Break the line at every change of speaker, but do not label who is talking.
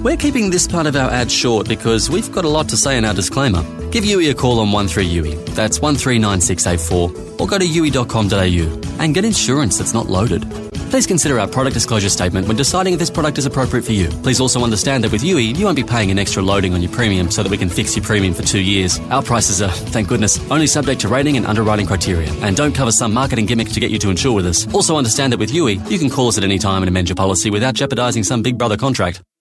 We're keeping this part of our ad short because we've got a lot to say in our disclaimer. Give Yui a call on 13UE. That's 139684. Or go to yui.com.au and get insurance that's not loaded. Please consider our product disclosure statement when deciding if this product is appropriate for you. Please also understand that with Yui, you won't be paying an extra loading on your premium so that we can fix your premium for 2 years. Our prices are, thank goodness, only subject to rating and underwriting criteria and don't cover some marketing gimmicks to get you to insure with us. Also understand that with Yui, you can call us at any time and amend your policy without jeopardising some Big Brother contract.